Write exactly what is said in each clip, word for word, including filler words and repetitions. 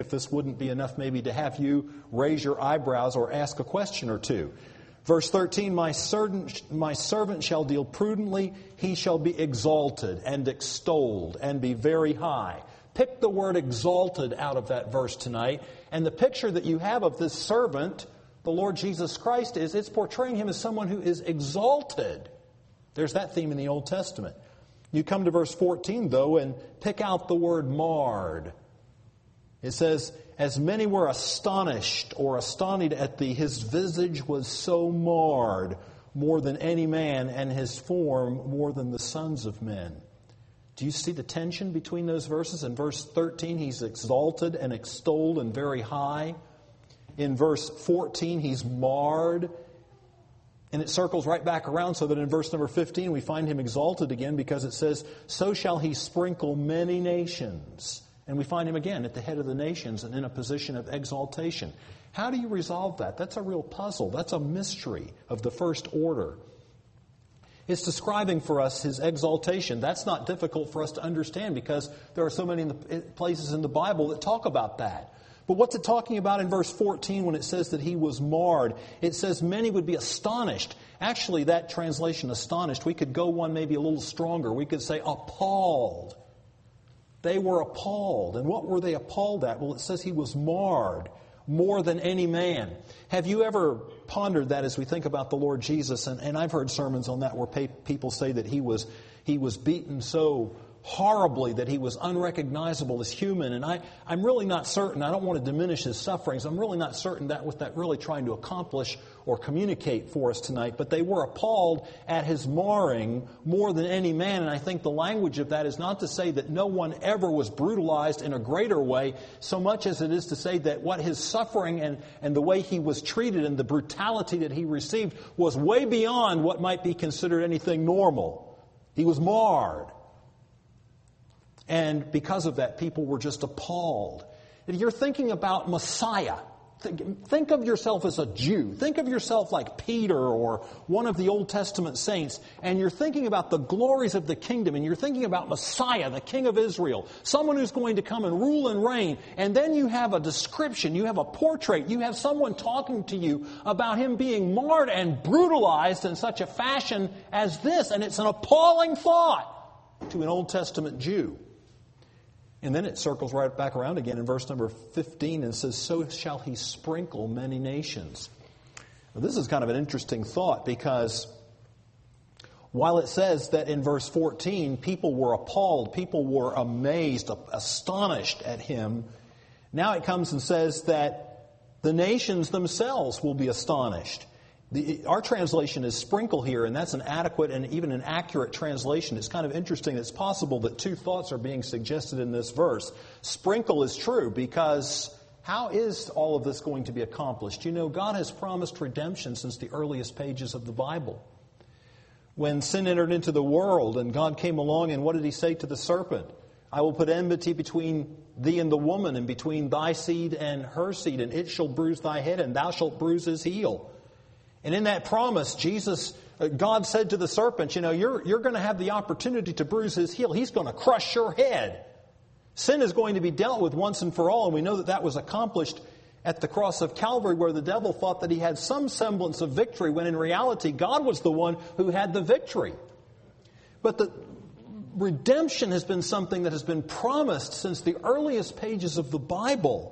if this wouldn't be enough maybe to have you raise your eyebrows or ask a question or two. Verse thirteen, my servant, my servant shall deal prudently, he shall be exalted and extolled and be very high. Pick the word exalted out of that verse tonight. And the picture that you have of this servant, the Lord Jesus Christ, is it's portraying him as someone who is exalted. There's that theme in the Old Testament. You come to verse fourteen, though, and pick out the word marred. It says, as many were astonished or astonished at thee, his visage was so marred more than any man, and his form more than the sons of men. Do you see the tension between those verses? In verse thirteen, he's exalted and extolled and very high. In verse fourteen, he's marred. And it circles right back around so that in verse number fifteen, we find him exalted again because it says, so shall he sprinkle many nations. And we find him again at the head of the nations and in a position of exaltation. How do you resolve that? That's a real puzzle. That's a mystery of the first order. It's describing for us his exaltation. That's not difficult for us to understand because there are so many in the places in the Bible that talk about that. But what's it talking about in verse fourteen when it says that he was marred? It says many would be astonished. Actually, that translation, astonished, we could go one maybe a little stronger. We could say appalled. They were appalled. And what were they appalled at? Well, it says he was marred more than any man. Have you ever pondered that as we think about the Lord Jesus? And, and I've heard sermons on that where pay, people say that he was he was beaten so horribly that he was unrecognizable as human. And I, I'm really not certain. I don't want to diminish his sufferings. I'm really not certain that what that really trying to accomplish or communicate for us tonight. But they were appalled at his marring more than any man. And I think the language of that is not to say that no one ever was brutalized in a greater way, so much as it is to say that what his suffering and, and the way he was treated and the brutality that he received was way beyond what might be considered anything normal. He was marred. And because of that, people were just appalled. And you're thinking about Messiah. Think, think of yourself as a Jew. Think of yourself like Peter or one of the Old Testament saints. And you're thinking about the glories of the kingdom. And you're thinking about Messiah, the King of Israel. Someone who's going to come and rule and reign. And then you have a description. You have a portrait. You have someone talking to you about him being marred and brutalized in such a fashion as this. And it's an appalling thought to an Old Testament Jew. And then it circles right back around again in verse number fifteen and says, so shall he sprinkle many nations. Now, this is kind of an interesting thought because while it says that in verse fourteen, people were appalled, people were amazed, astonished at him, now it comes and says that the nations themselves will be astonished. The, our translation is sprinkle here, and that's an adequate and even an accurate translation. It's kind of interesting. It's possible that two thoughts are being suggested in this verse. Sprinkle is true because how is all of this going to be accomplished? You know, God has promised redemption since the earliest pages of the Bible. When sin entered into the world and God came along, and what did he say to the serpent? I will put enmity between thee and the woman, and between thy seed and her seed, and it shall bruise thy head, and thou shalt bruise his heel. And in that promise, Jesus, God said to the serpent, you know, you're, you're going to have the opportunity to bruise his heel. He's going to crush your head. Sin is going to be dealt with once and for all. And we know that that was accomplished at the cross of Calvary, where the devil thought that he had some semblance of victory, when in reality, God was the one who had the victory. But the redemption has been something that has been promised since the earliest pages of the Bible.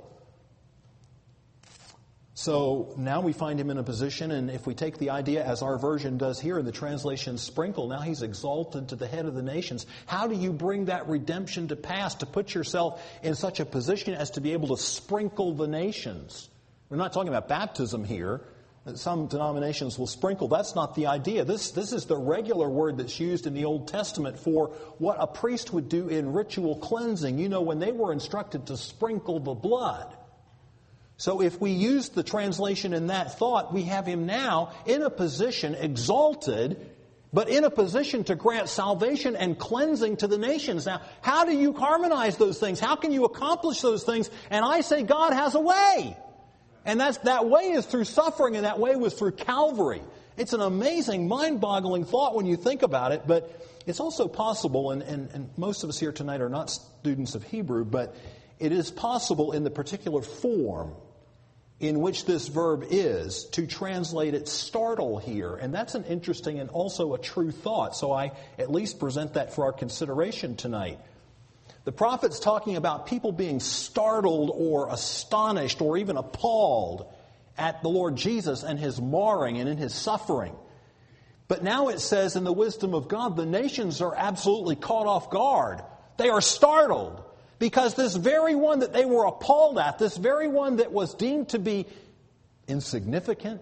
So now we find him in a position, and if we take the idea as our version does here in the translation sprinkle, now he's exalted to the head of the nations. How do you bring that redemption to pass, to put yourself in such a position as to be able to sprinkle the nations? We're not talking about baptism here. Some denominations will sprinkle. That's not the idea. This, this is the regular word that's used in the Old Testament for what a priest would do in ritual cleansing. You know, when they were instructed to sprinkle the blood. So if we use the translation in that thought, we have him now in a position, exalted, but in a position to grant salvation and cleansing to the nations. Now, how do you harmonize those things? How can you accomplish those things? And I say God has a way. And that's, that way is through suffering, and that way was through Calvary. It's an amazing, mind-boggling thought when you think about it, but it's also possible, and, and, and most of us here tonight are not students of Hebrew, but it is possible in the particular form in which this verb is to translate it startle here. And that's an interesting and also a true thought. So I at least present that for our consideration tonight. The prophet's talking about people being startled or astonished or even appalled at the Lord Jesus and His marring and in His suffering. But now it says in the wisdom of God, the nations are absolutely caught off guard. They are startled. Because this very one that they were appalled at, this very one that was deemed to be insignificant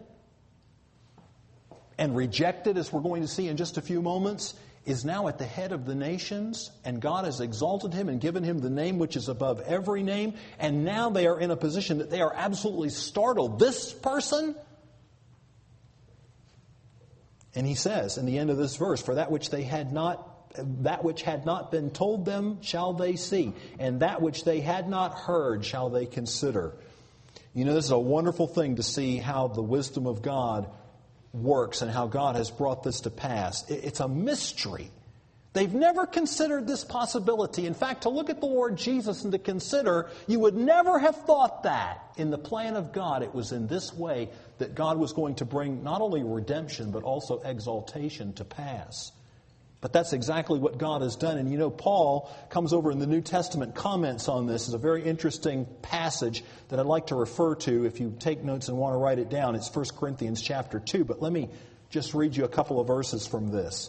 and rejected, as we're going to see in just a few moments, is now at the head of the nations, and God has exalted him and given him the name which is above every name, and now they are in a position that they are absolutely startled. This person? And he says in the end of this verse, for that which they had not That which had not been told them shall they see, and that which they had not heard shall they consider. You know, this is a wonderful thing to see how the wisdom of God works and how God has brought this to pass. It's a mystery. They've never considered this possibility. In fact, to look at the Lord Jesus and to consider, you would never have thought that in the plan of God. It was in this way that God was going to bring not only redemption, but also exaltation to pass. But that's exactly what God has done. And you know, Paul comes over in the New Testament, comments on this. It's a very interesting passage that I'd like to refer to if you take notes and want to write it down. It's First Corinthians chapter two. But let me just read you a couple of verses from this.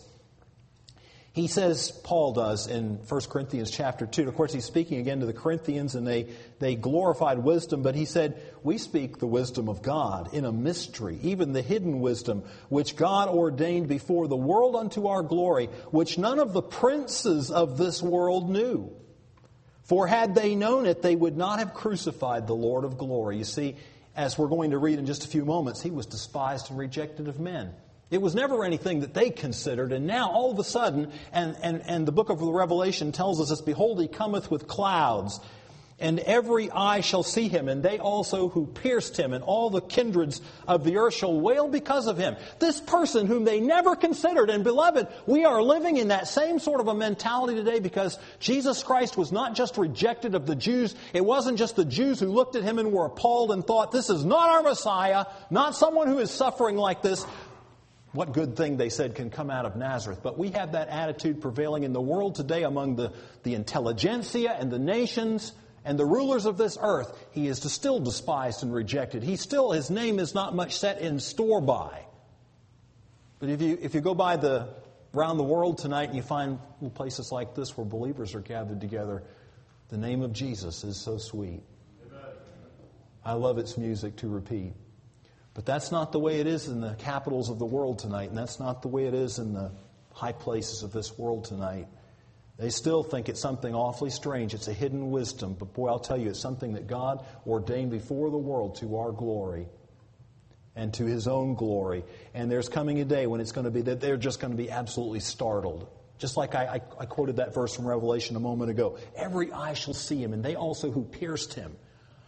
He says, Paul does, in First Corinthians chapter two. Of course, he's speaking again to the Corinthians, and they, they glorified wisdom. But he said, we speak the wisdom of God in a mystery, even the hidden wisdom, which God ordained before the world unto our glory, which none of the princes of this world knew. For had they known it, they would not have crucified the Lord of glory. You see, as we're going to read in just a few moments, he was despised and rejected of men. It was never anything that they considered, and now all of a sudden, and, and, and the book of the Revelation tells us this, behold, he cometh with clouds, and every eye shall see him, and they also who pierced him, and all the kindreds of the earth shall wail because of him. This person whom they never considered, and beloved, we are living in that same sort of a mentality today, because Jesus Christ was not just rejected of the Jews. It wasn't just the Jews who looked at him and were appalled and thought, this is not our Messiah, not someone who is suffering like this. What good thing, they said, can come out of Nazareth? But we have that attitude prevailing in the world today among the, the intelligentsia and the nations and the rulers of this earth. He is still despised and rejected. He still, his name is not much set in store by. But if you if you go by the around the world tonight and you find places like this where believers are gathered together, the name of Jesus is so sweet. Amen. I love its music to repeat. But that's not the way it is in the capitals of the world tonight, and that's not the way it is in the high places of this world tonight. They still think it's something awfully strange. It's a hidden wisdom. But boy, I'll tell you, it's something that God ordained before the world to our glory and to His own glory. And there's coming a day when it's going to be that they're just going to be absolutely startled. Just like I, I, I quoted that verse from Revelation a moment ago. Every eye shall see Him, and they also who pierced Him.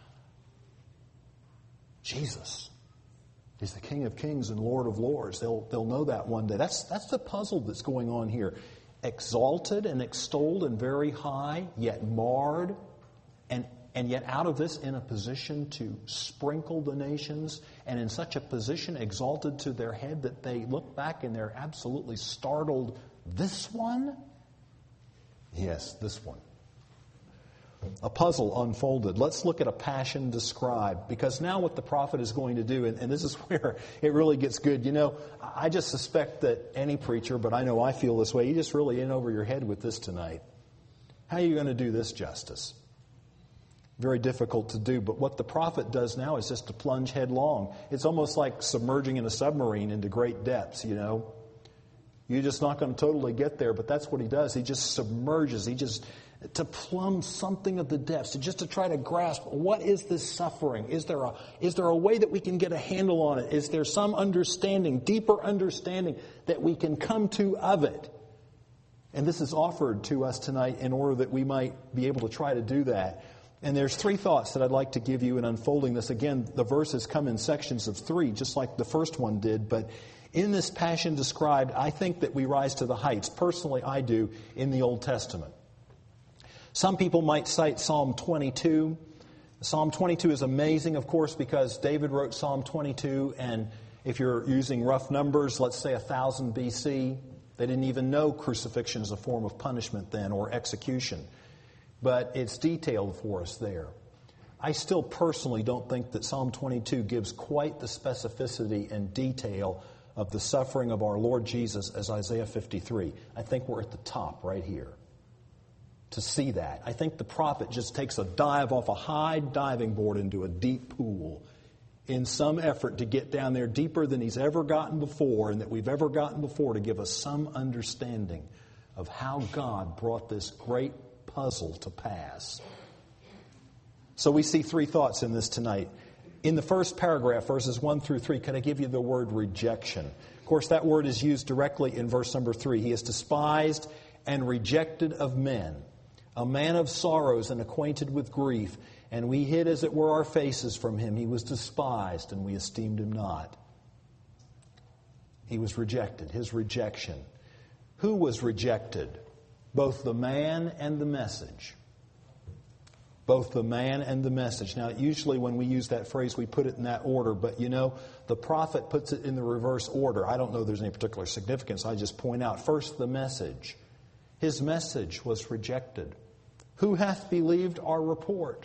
Jesus is the King of Kings and Lord of Lords. They'll, they'll know that one day. That's, that's the puzzle that's going on here. Exalted and extolled and very high, yet marred, and, and yet out of this in a position to sprinkle the nations, and in such a position exalted to their head that they look back and they're absolutely startled. This one? Yes, this one. A puzzle unfolded. Let's look at a passion described, because now what the prophet is going to do, and, and this is where it really gets good. You know, I just suspect that any preacher, but I know I feel this way, you just really in over your head with this tonight. How are you going to do this justice? Very difficult to do, but what the prophet does now is just to plunge headlong. It's almost like submerging in a submarine into great depths, you know. You're just not going to totally get there, but that's what he does. He just submerges. He just... to plumb something of the depths, to just to try to grasp, what is this suffering? Is there a is there a way that we can get a handle on it? Is there some understanding, deeper understanding that we can come to of it? And this is offered to us tonight in order that we might be able to try to do that. And there's three thoughts that I'd like to give you in unfolding this. Again, the verses come in sections of three, just like the first one did, but in this passion described, I think that we rise to the heights. Personally, I do, in the Old Testament. Some people might cite Psalm twenty-two. Psalm twenty-two is amazing, of course, because David wrote Psalm twenty-two, and if you're using rough numbers, let's say one thousand B C, they didn't even know crucifixion as a form of punishment then, or execution. But it's detailed for us there. I still personally don't think that Psalm twenty-two gives quite the specificity and detail of the suffering of our Lord Jesus as Isaiah fifty-three. I think we're at the top right here to see that. I think the prophet just takes a dive off a high diving board into a deep pool in some effort to get down there deeper than he's ever gotten before and that we've ever gotten before, to give us some understanding of how God brought this great puzzle to pass. So we see three thoughts in this tonight. In the first paragraph, verses one through three, can I give you the word rejection? Of course, that word is used directly in verse number three. He is despised and rejected of men, a man of sorrows and acquainted with grief. And we hid, as it were, our faces from him. He was despised, and we esteemed him not. He was rejected, his rejection. Who was rejected? Both the man and the message. Both the man and the message. Now, usually when we use that phrase, we put it in that order. But, you know, the prophet puts it in the reverse order. I don't know if there's any particular significance. I just point out, first, the message. His message was rejected. Who hath believed our report?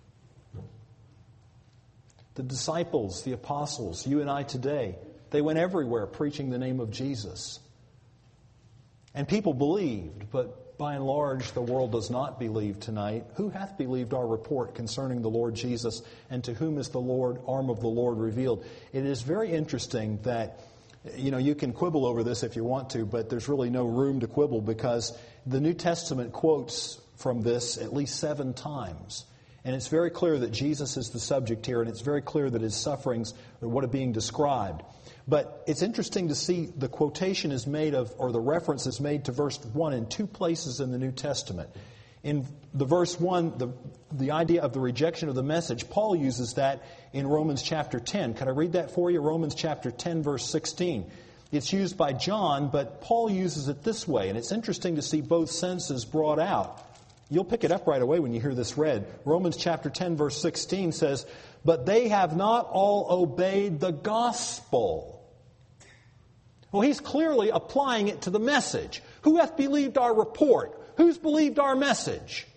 The disciples, the apostles, you and I today, they went everywhere preaching the name of Jesus. And people believed, but by and large, the world does not believe tonight. Who hath believed our report concerning the Lord Jesus, and to whom is the Lord, arm of the Lord revealed? It is very interesting that, you know, you can quibble over this if you want to, but there's really no room to quibble because the New Testament quotes from this at least seven times. And it's very clear that Jesus is the subject here, and it's very clear that his sufferings are what are being described. But it's interesting to see the quotation is made of, or the reference is made to verse one in two places in the New Testament. In the verse one, the, the idea of the rejection of the message, Paul uses that in Romans chapter ten. Can I read that for you? Romans chapter ten, verse sixteen. It's used by John, but Paul uses it this way. And it's interesting to see both senses brought out. You'll pick it up right away when you hear this read. Romans chapter ten, verse sixteen says, "But they have not all obeyed the gospel." Well, he's clearly applying it to the message. Who hath believed our report? Who's believed our message?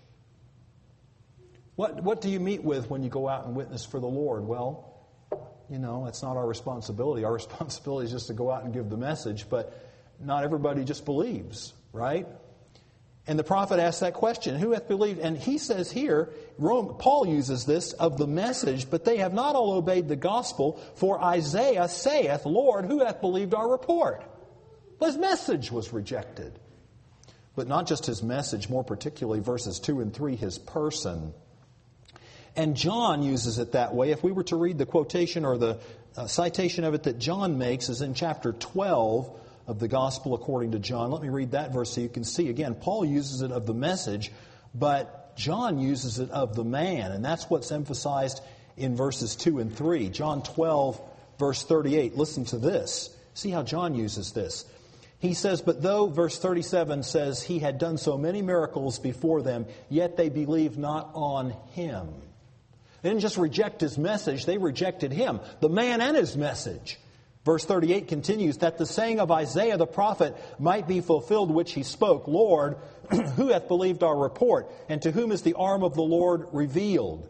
What, what do you meet with when you go out and witness for the Lord? Well, you know, it's not our responsibility. Our responsibility is just to go out and give the message, but not everybody just believes, right? And the prophet asks that question, who hath believed? And he says here, Rome, Paul uses this of the message, but they have not all obeyed the gospel, for Isaiah saith, Lord, who hath believed our report? Well, his message was rejected. But not just his message, more particularly verses two and three, his person. And John uses it that way. If we were to read the quotation or the uh, citation of it that John makes is in chapter twelve of the Gospel according to John. Let me read that verse so you can see. Again, Paul uses it of the message, but John uses it of the man. And that's what's emphasized in verses two and three. John twelve, verse thirty-eight. Listen to this. See how John uses this. He says, but though, verse thirty-seven says, he had done so many miracles before them, yet they believed not on him. They didn't just reject his message, they rejected him, the man and his message. Verse thirty-eight continues, that the saying of Isaiah the prophet might be fulfilled, which he spoke, Lord, who hath believed our report? And to whom is the arm of the Lord revealed?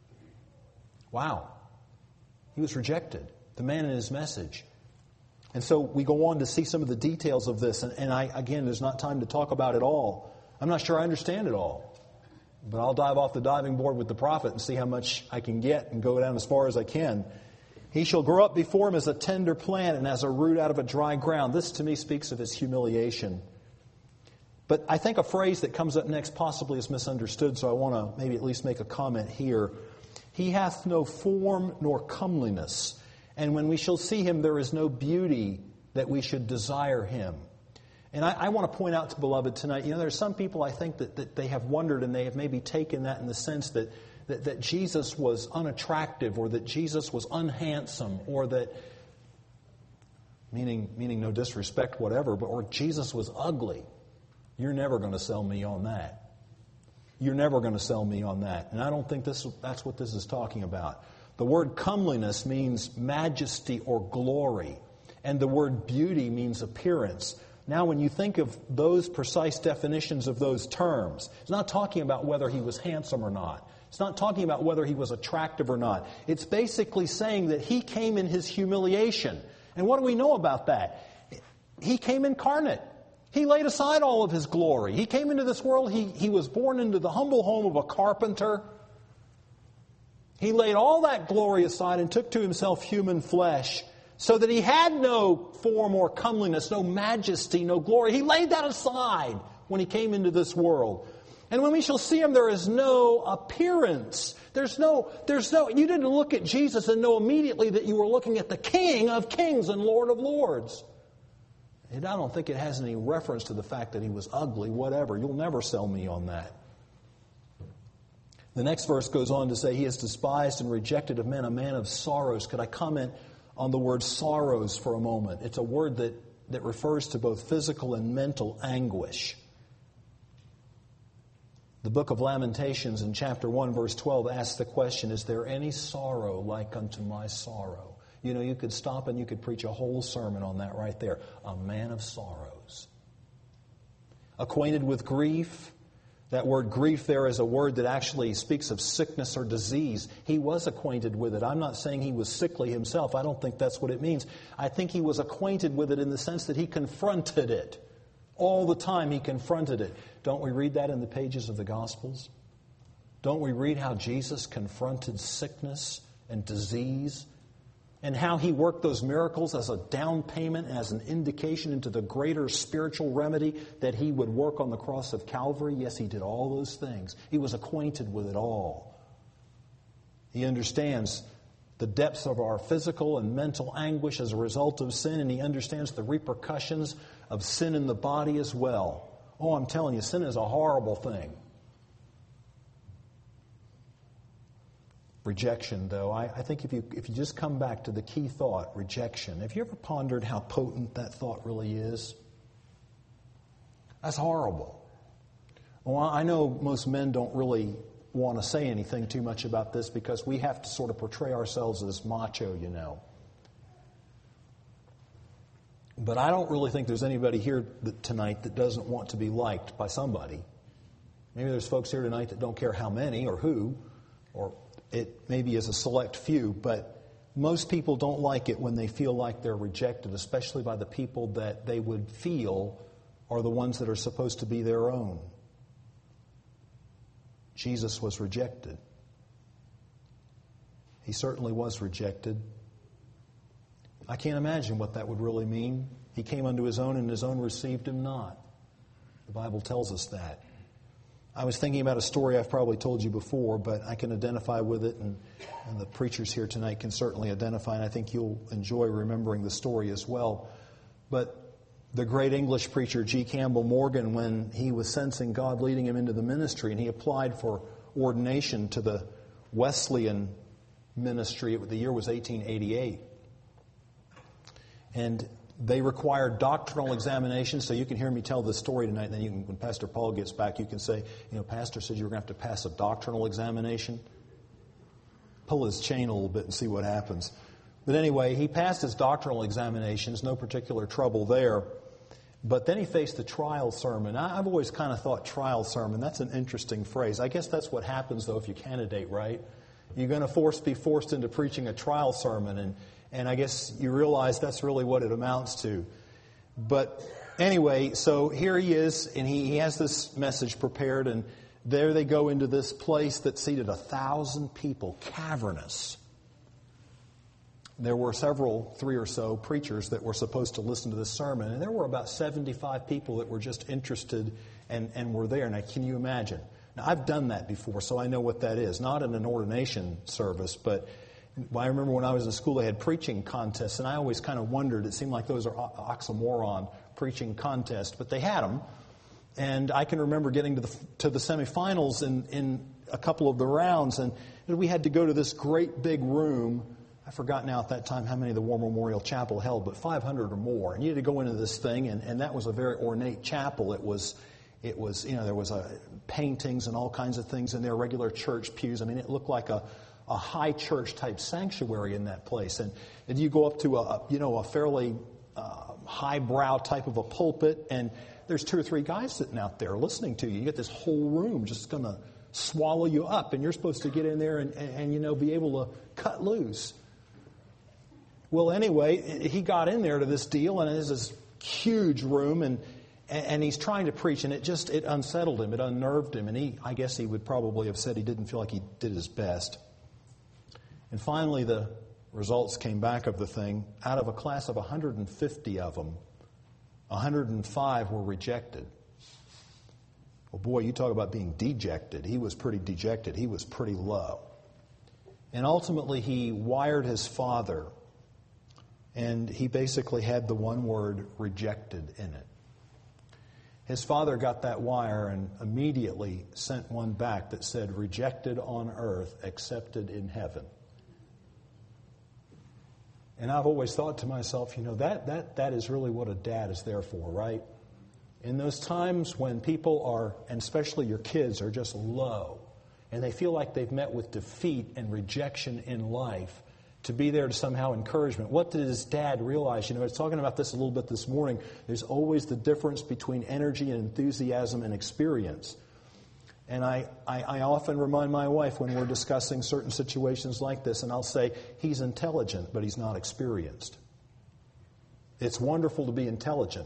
Wow. He was rejected, the man and his message. And so we go on to see some of the details of this. And, and I, again, there's not time to talk about it all. I'm not sure I understand it all. But I'll dive off the diving board with the prophet and see how much I can get and go down as far as I can. He shall grow up before him as a tender plant and as a root out of a dry ground. This to me speaks of his humiliation. But I think a phrase that comes up next possibly is misunderstood, so I want to maybe at least make a comment here. He hath no form nor comeliness, and when we shall see him, there is no beauty that we should desire him. And I, I want to point out to beloved tonight, you know, there are some people I think that, that they have wondered and they have maybe taken that in the sense that That, that Jesus was unattractive or that Jesus was unhandsome or that, meaning meaning no disrespect, whatever, but or Jesus was ugly. You're never going to sell me on that. You're never going to sell me on that. And I don't think this that's what this is talking about. The word comeliness means majesty or glory. And the word beauty means appearance. Now, when you think of those precise definitions of those terms, it's not talking about whether he was handsome or not. It's not talking about whether he was attractive or not. It's basically saying that he came in his humiliation. And what do we know about that? He came incarnate. He laid aside all of his glory. He came into this world. He, he was born into the humble home of a carpenter. He laid all that glory aside and took to himself human flesh so that he had no form or comeliness, no majesty, no glory. He laid that aside when he came into this world. And when we shall see him, there is no appearance. There's no, there's no, you didn't look at Jesus and know immediately that you were looking at the King of Kings and Lord of Lords. And I don't think it has any reference to the fact that he was ugly, whatever. You'll never sell me on that. The next verse goes on to say, he is despised and rejected of men, a man of sorrows. Could I comment on the word sorrows for a moment? It's a word that, that refers to both physical and mental anguish. The book of Lamentations in chapter one, verse twelve asks the question, is there any sorrow like unto my sorrow? You know, you could stop and you could preach a whole sermon on that right there. A man of sorrows. Acquainted with grief. That word grief there is a word that actually speaks of sickness or disease. He was acquainted with it. I'm not saying he was sickly himself. I don't think that's what it means. I think he was acquainted with it in the sense that he confronted it. All the time he confronted it. Don't we read that in the pages of the Gospels? Don't we read how Jesus confronted sickness and disease? And how he worked those miracles as a down payment, as an indication into the greater spiritual remedy that he would work on the cross of Calvary? Yes, he did all those things. He was acquainted with it all. He understands the depths of our physical and mental anguish as a result of sin, and he understands the repercussions of sin in the body as well. Oh, I'm telling you, sin is a horrible thing. Rejection, though, I, I think if you if you just come back to the key thought, rejection, have you ever pondered how potent that thought really is? That's horrible. Well, I know most men don't really want to say anything too much about this because we have to sort of portray ourselves as macho, you know. But I don't really think there's anybody here that, tonight that doesn't want to be liked by somebody. Maybe there's folks here tonight that don't care how many or who, or it maybe is a select few, but most people don't like it when they feel like they're rejected, especially by the people that they would feel are the ones that are supposed to be their own. Jesus was rejected. He certainly was rejected. I can't imagine what that would really mean. He came unto his own, and his own received him not. The Bible tells us that. I was thinking about a story I've probably told you before, but I can identify with it, and, and the preachers here tonight can certainly identify, and I think you'll enjoy remembering the story as well. But the great English preacher G. Campbell Morgan, when he was sensing God leading him into the ministry, and he applied for ordination to the Wesleyan ministry, the year was eighteen eighty-eight. And they required doctrinal examinations, so you can hear me tell this story tonight, and then you can, when Pastor Paul gets back, you can say, you know, Pastor said you were going to have to pass a doctrinal examination. Pull his chain a little bit and see what happens. But anyway, he passed his doctrinal examinations, no particular trouble there. But then he faced the trial sermon. I've always kind of thought trial sermon, that's an interesting phrase. I guess that's what happens, though, if you candidate, right? You're going to force be forced into preaching a trial sermon, and And I guess you realize that's really what it amounts to. But anyway, so here he is, and he, he has this message prepared, and there they go into this place that seated a thousand people, cavernous. There were several, three or so, preachers that were supposed to listen to this sermon, and there were about seventy-five people that were just interested and, and were there. Now, can you imagine? Now, I've done that before, so I know what that is. Not in an ordination service, but I remember when I was in school, they had preaching contests, and I always kind of wondered. It seemed like those are oxymoron, preaching contests, but they had them. And I can remember getting to the to the semifinals in, in a couple of the rounds, and we had to go to this great big room. I forgot now at that time how many the War Memorial Chapel held, but five hundred or more. And you had to go into this thing, and, and that was a very ornate chapel. It was It was, you know, there was a, paintings and all kinds of things in there, regular church pews. I mean, it looked like a, a high church type sanctuary in that place. And, and you go up to a, you know, a fairly uh, highbrow type of a pulpit, and there's two or three guys sitting out there listening to you. You get this whole room just going to swallow you up, and you're supposed to get in there and, and, and, you know, be able to cut loose. Well, anyway, he got in there to this deal, and it's this huge room, and And he's trying to preach, and it just, it unsettled him, it unnerved him, and he, I guess he would probably have said he didn't feel like he did his best. And finally, the results came back of the thing. Out of a class of one hundred fifty of them, one hundred five were rejected. Well, boy, you talk about being dejected. He was pretty dejected. He was pretty low. And ultimately, he wired his father, and he basically had the one word rejected in it. His father got that wire and immediately sent one back that said, rejected on earth, accepted in heaven. And I've always thought to myself, you know, that, that, that is really what a dad is there for, right? In those times when people are, and especially your kids, are just low, and they feel like they've met with defeat and rejection in life, to be there to somehow encouragement. What did his dad realize? You know, I was talking about this a little bit this morning. There's always the difference between energy and enthusiasm and experience. And I, I, I often remind my wife when we're discussing certain situations like this, and I'll say, he's intelligent, but he's not experienced. It's wonderful to be intelligent.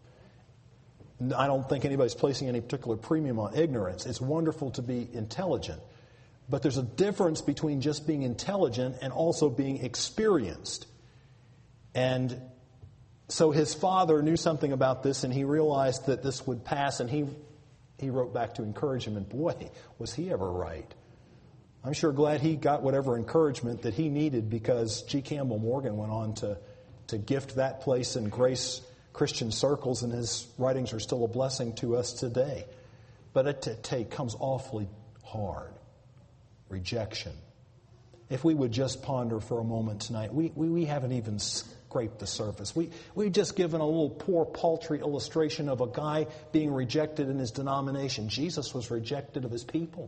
I don't think anybody's placing any particular premium on ignorance. It's wonderful to be intelligent. But there's a difference between just being intelligent and also being experienced. And so his father knew something about this, and he realized that this would pass, and he he wrote back to encourage him, and boy, was he ever right. I'm sure glad he got whatever encouragement that he needed, because G. Campbell Morgan went on to, to gift that place in Grace Christian circles, and his writings are still a blessing to us today. But it, it, it comes awfully hard. Rejection. If we would just ponder for a moment tonight, we, we, we haven't even scraped the surface. We, we've just given a little poor, paltry illustration of a guy being rejected in his denomination. Jesus was rejected of his people.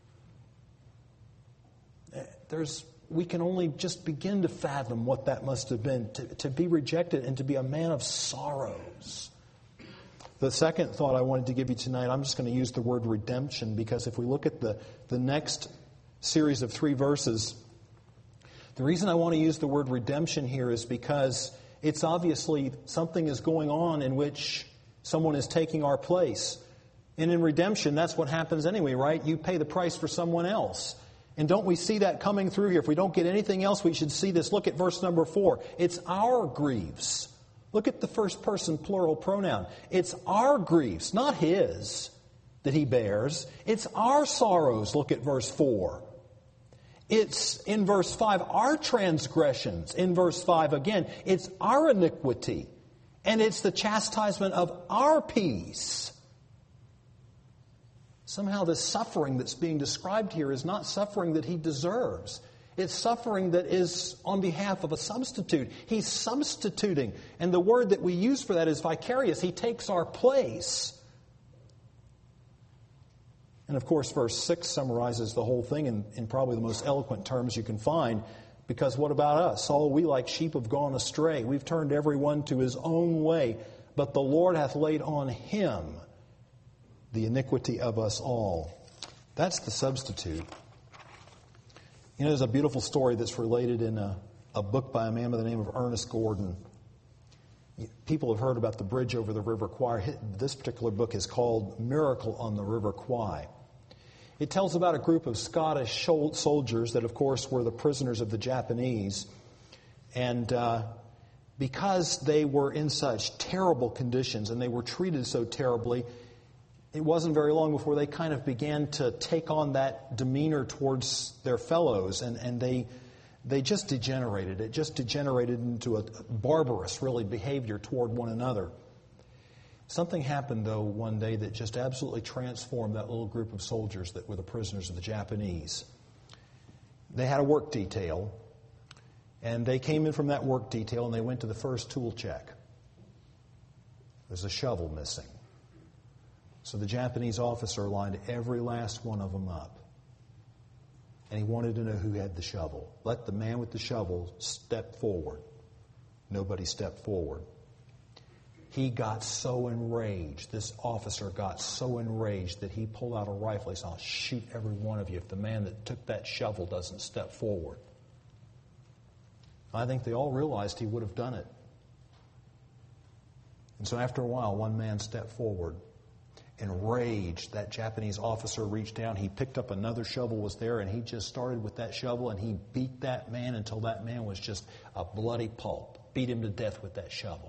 There's, we can only just begin to fathom what that must have been, to, to be rejected and to be a man of sorrows. The second thought I wanted to give you tonight, I'm just going to use the word redemption, because if we look at the, the next series of three verses, the reason I want to use the word redemption here is because it's obviously something is going on in which someone is taking our place. And in redemption, that's what happens anyway, right? You pay the price for someone else. And don't we see that coming through here? If we don't get anything else, we should see this. Look at verse number four. It's our griefs. Look at the first person plural pronoun. It's our griefs, not his, that he bears. It's our sorrows. Look at verse four. It's, in verse five, our transgressions. In verse five again, it's our iniquity. And it's the chastisement of our peace. Somehow this suffering that's being described here is not suffering that he deserves. It's suffering that is on behalf of a substitute. He's substituting. And the word that we use for that is vicarious. He takes our place. And of course, verse six summarizes the whole thing in, in probably the most eloquent terms you can find. Because what about us? All we like sheep have gone astray. We've turned everyone to his own way. But the Lord hath laid on him the iniquity of us all. That's the substitute. You know, there's a beautiful story that's related in a, a book by a man by the name of Ernest Gordon. People have heard about the bridge over the River Kwai. This particular book is called Miracle on the River Kwai. It tells about a group of Scottish soldiers that, of course, were the prisoners of the Japanese. And uh, because they were in such terrible conditions and they were treated so terribly, it wasn't very long before they kind of began to take on that demeanor towards their fellows, and, and they they just degenerated. It just degenerated into a barbarous, really, behavior toward one another. Something happened, though, one day that just absolutely transformed that little group of soldiers that were the prisoners of the Japanese. They had a work detail, and they came in from that work detail, and they went to the first tool check. There's a shovel missing. So the Japanese officer lined every last one of them up. And he wanted to know who had the shovel. Let the man with the shovel step forward. Nobody stepped forward. He got so enraged, this officer got so enraged that he pulled out a rifle. He said, I'll shoot every one of you if the man that took that shovel doesn't step forward. I think they all realized he would have done it. And so after a while, one man stepped forward. Enraged, that Japanese officer reached down. He picked up another shovel was there, and he just started with that shovel, and he beat that man until that man was just a bloody pulp. Beat him to death with that shovel.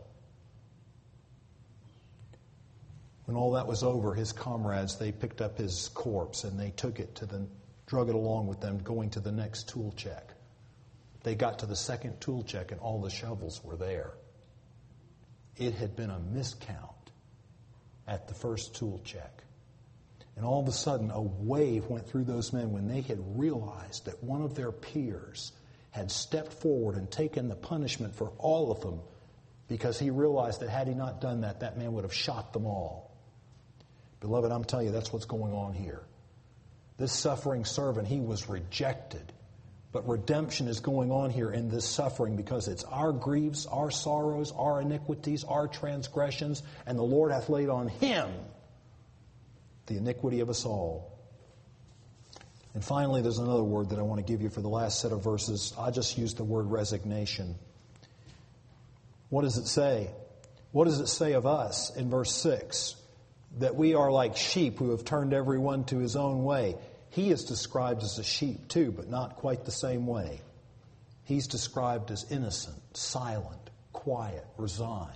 When all that was over, his comrades, they picked up his corpse and they took it to the, drug it along with them, going to the next tool check. They got to the second tool check, and all the shovels were there. It had been a miscount at the first tool check. And all of a sudden, a wave went through those men when they had realized that one of their peers had stepped forward and taken the punishment for all of them, because he realized that had he not done that, that man would have shot them all. Beloved, I'm telling you, that's what's going on here. This suffering servant, he was rejected. But redemption is going on here in this suffering because it's our griefs, our sorrows, our iniquities, our transgressions, and the Lord hath laid on him the iniquity of us all. And finally, there's another word that I want to give you for the last set of verses. I just used the word resignation. What does it say? What does it say of us in verse six? That we are like sheep who have turned every one to his own way. He is described as a sheep too, but not quite the same way. He's described as innocent, silent, quiet, resigned.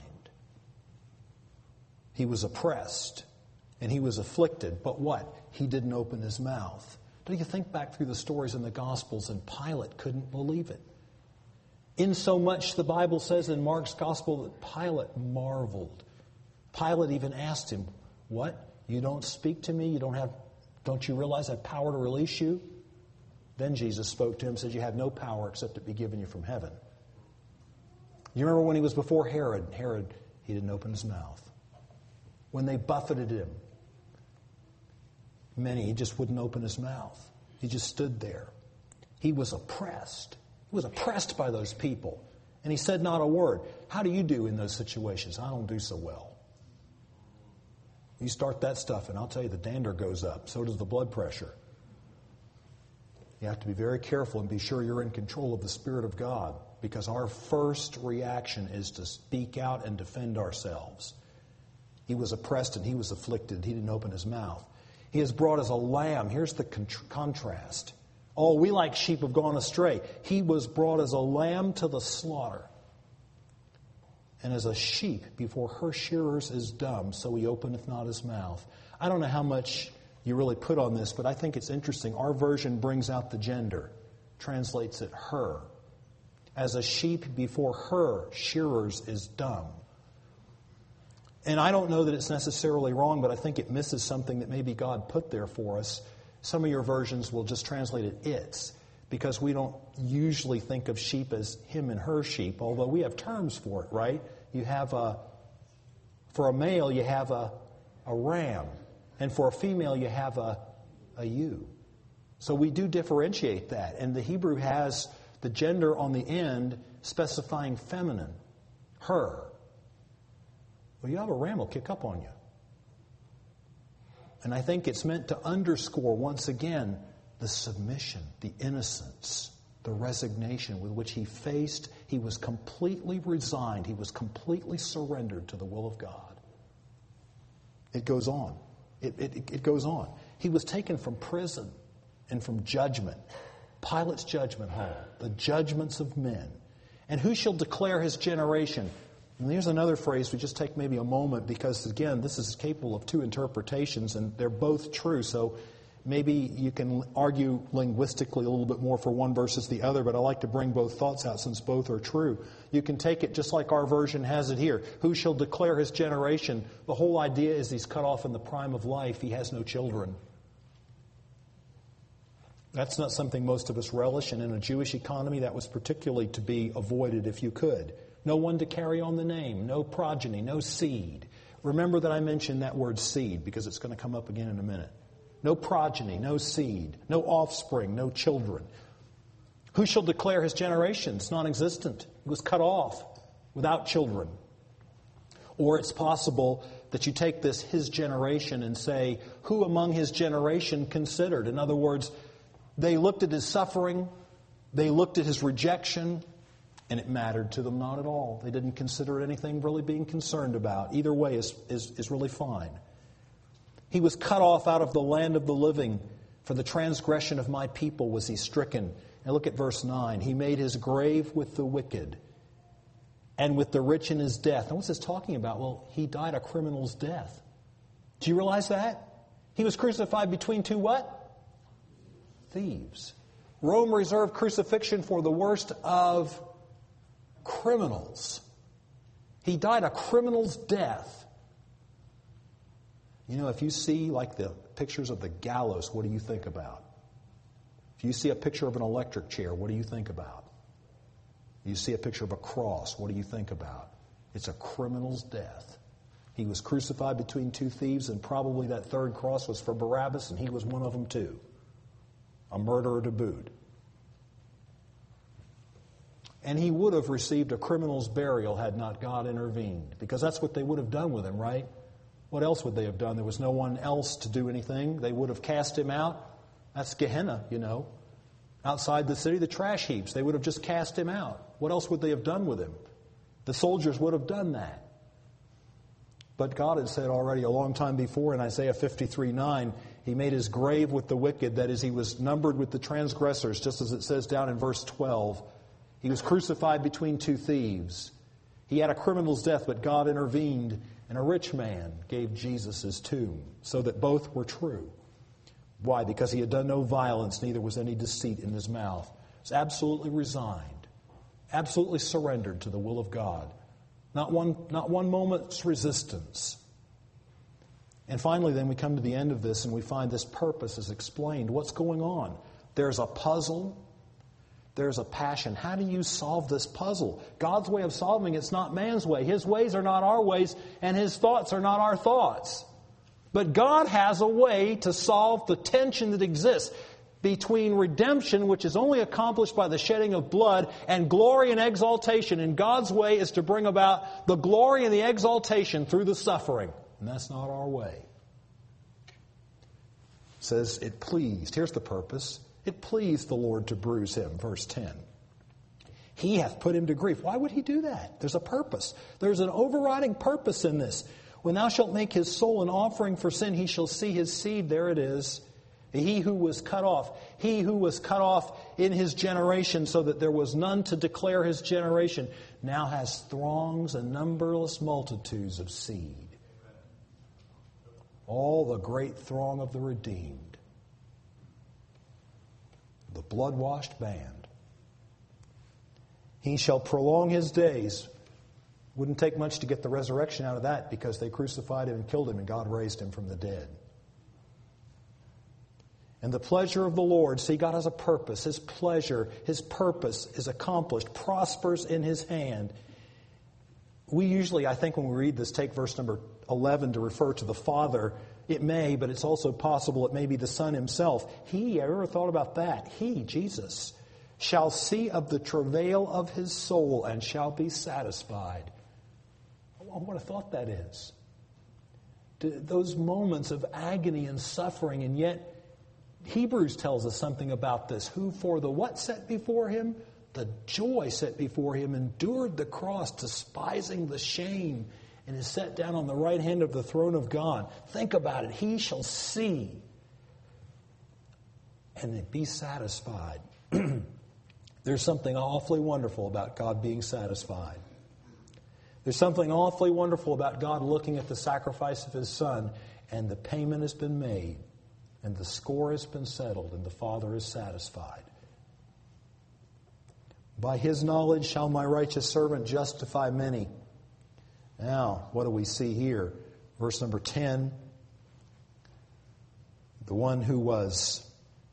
He was oppressed and he was afflicted, but what? He didn't open his mouth. Do you think back through the stories in the Gospels, and Pilate couldn't believe it? Insomuch, the Bible says in Mark's Gospel, that Pilate marveled. Pilate even asked him, what? You don't speak to me? You don't have, don't you realize I have power to release you? Then Jesus spoke to him and said, you have no power except it be given you from heaven. You remember when he was before Herod? Herod, he didn't open his mouth. When they buffeted him, many, he just wouldn't open his mouth. He just stood there. He was oppressed. He was oppressed by those people. And he said not a word. How do you do in those situations? I don't do so well. You start that stuff, and I'll tell you, the dander goes up. So does the blood pressure. You have to be very careful and be sure you're in control of the Spirit of God, because our first reaction is to speak out and defend ourselves. He was oppressed and he was afflicted. He didn't open his mouth. He is brought as a lamb. Here's the con- contrast. All we like sheep have gone astray. He was brought as a lamb to the slaughter. And as a sheep before her shearers is dumb, so he openeth not his mouth. I don't know how much you really put on this, but I think it's interesting. Our version brings out the gender, translates it her. As a sheep before her shearers is dumb. And I don't know that it's necessarily wrong, but I think it misses something that maybe God put there for us. Some of your versions will just translate it its, because we don't usually think of sheep as him and her sheep, although we have terms for it, right? You have a, for a male, you have a, a ram, and for a female, you have a, a ewe. So we do differentiate that, and the Hebrew has the gender on the end specifying feminine, her. Well, you have a ram, will kick up on you. And I think it's meant to underscore once again the submission, the innocence, the resignation with which he faced. He was completely resigned. He was completely surrendered to the will of God. It goes on. It, it, it goes on. He was taken from prison and from judgment, Pilate's judgment hall, the judgments of men. And who shall declare his generation? And here's another phrase we just take maybe a moment, because, again, this is capable of two interpretations, and they're both true. So maybe you can argue linguistically a little bit more for one versus the other, but I like to bring both thoughts out since both are true. You can take it just like our version has it here. Who shall declare his generation? The whole idea is he's cut off in the prime of life. He has no children. That's not something most of us relish, and in a Jewish economy, that was particularly to be avoided if you could. No one to carry on the name, no progeny, no seed. Remember that I mentioned that word seed because it's going to come up again in a minute. No progeny, no seed, no offspring, no children. Who shall declare his generation? It's non-existent. It was cut off without children. Or it's possible that you take this his generation and say, who among his generation considered? In other words, they looked at his suffering, they looked at his rejection, and it mattered to them not at all. They didn't consider anything really being concerned about. Either way is, is, is really fine. He was cut off out of the land of the living. For the transgression of my people was he stricken. And look at verse nine. He made his grave with the wicked and with the rich in his death. And what's this talking about? Well, he died a criminal's death. Do you realize that? He was crucified between two what? Thieves. Rome reserved crucifixion for the worst of criminals. He died a criminal's death. You know, if you see like the pictures of the gallows, what do you think about? If you see a picture of an electric chair, what do you think about? You see a picture of a cross, what do you think about? It's a criminal's death. He was crucified between two thieves, and probably that third cross was for Barabbas, and he was one of them too. A murderer to boot. And he would have received a criminal's burial had not God intervened, because that's what they would have done with him, right? What else would they have done? There was no one else to do anything. They would have cast him out. That's Gehenna, you know. Outside the city, the trash heaps. They would have just cast him out. What else would they have done with him? The soldiers would have done that. But God had said already a long time before in Isaiah fifty-three nine, he made his grave with the wicked. That is, he was numbered with the transgressors, just as it says down in verse twelve. He was crucified between two thieves. He had a criminal's death, but God intervened, and a rich man gave Jesus his tomb, so that both were true. Why? Because he had done no violence, neither was any deceit in his mouth. He was absolutely resigned, absolutely surrendered to the will of God. Not one, not one moment's resistance. And finally, then we come to the end of this and we find this purpose is explained. What's going on? There's a puzzle. There's a passion. How do you solve this puzzle? God's way of solving it's not man's way. His ways are not our ways, and His thoughts are not our thoughts. But God has a way to solve the tension that exists between redemption, which is only accomplished by the shedding of blood, and glory and exaltation. And God's way is to bring about the glory and the exaltation through the suffering. And that's not our way. It says it pleased. Here's the purpose. It pleased the Lord to bruise him. Verse ten. He hath put him to grief. Why would he do that? There's a purpose. There's an overriding purpose in this. When thou shalt make his soul an offering for sin, he shall see his seed. There it is. He who was cut off. He who was cut off in his generation so that there was none to declare his generation, now has throngs and numberless multitudes of seed. All the great throng of the redeemed. The blood-washed band. He shall prolong his days. Wouldn't take much to get the resurrection out of that because they crucified him and killed him and God raised him from the dead. And the pleasure of the Lord, see, God has a purpose. His pleasure, His purpose is accomplished, prospers in His hand. We usually, I think when we read this, take verse number eleven to refer to the Father. It may, but it's also possible it may be the Son Himself. He, I ever thought about that? He, Jesus, shall see of the travail of His soul and shall be satisfied. What a thought that is. Those moments of agony and suffering, and yet Hebrews tells us something about this. Who for the what set before him? The joy set before him endured the cross, despising the shame, and is set down on the right hand of the throne of God. Think about it. He shall see and be satisfied. There's something awfully wonderful about God being satisfied. There's something awfully wonderful about God looking at the sacrifice of His Son, and the payment has been made, and the score has been settled, and the Father is satisfied. By His knowledge shall my righteous servant justify many. Now, what do we see here? Verse number ten. The one who was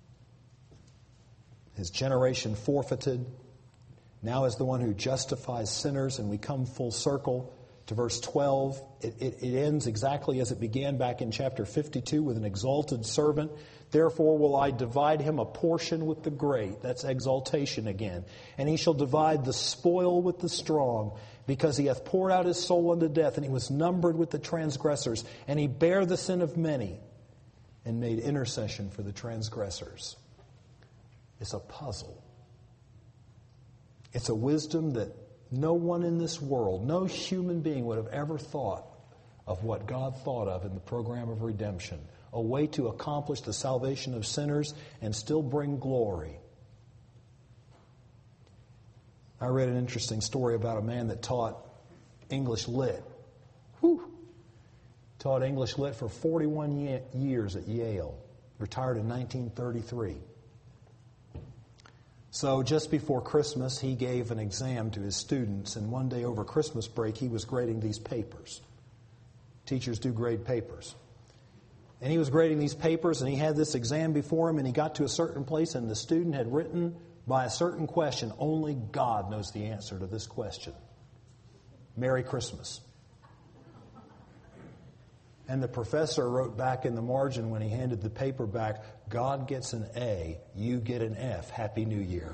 his generation forfeited, now is the one who justifies sinners, and we come full circle to verse twelve. It, it, it ends exactly as it began back in chapter fifty-two with an exalted servant. Therefore will I divide him a portion with the great. That's exaltation again. And he shall divide the spoil with the strong, because he hath poured out his soul unto death, and he was numbered with the transgressors, and he bare the sin of many, and made intercession for the transgressors. It's a puzzle. It's a wisdom that no one in this world, no human being would have ever thought of what God thought of in the program of redemption. A way to accomplish the salvation of sinners and still bring glory. I read an interesting story about a man that taught English Lit. Whew. Taught English Lit for forty-one ye- years at Yale. Retired in nineteen thirty-three. So just before Christmas, he gave an exam to his students, and one day over Christmas break, he was grading these papers. Teachers do grade papers. And he was grading these papers, and he had this exam before him, and he got to a certain place, and the student had written by a certain question, only God knows the answer to this question. Merry Christmas. And the professor wrote back in the margin when he handed the paper back, God gets an A, you get an F. Happy New Year.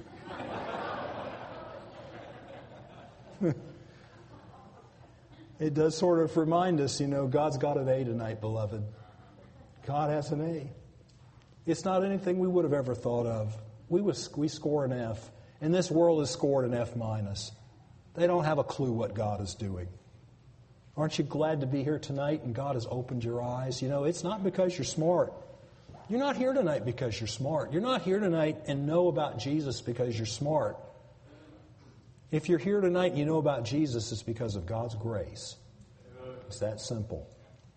It does sort of remind us, you know, God's got an A tonight, beloved. God has an A. It's not anything we would have ever thought of. We would, we score an F. And this world has scored an F minus. They don't have a clue what God is doing. Aren't you glad to be here tonight and God has opened your eyes? You know, it's not because you're smart. You're not here tonight because you're smart. You're not here tonight and know about Jesus because you're smart. If you're here tonight and you know about Jesus, it's because of God's grace. It's that simple.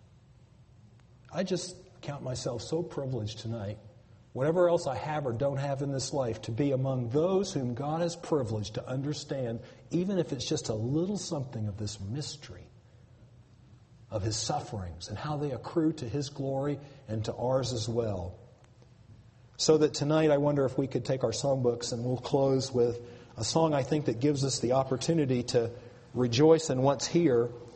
I just count myself so privileged tonight, whatever else I have or don't have in this life, to be among those whom God has privileged to understand, even if it's just a little something of this mystery of His sufferings and how they accrue to His glory and to ours as well. So that tonight I wonder if we could take our songbooks, and we'll close with a song I think that gives us the opportunity to rejoice in what's here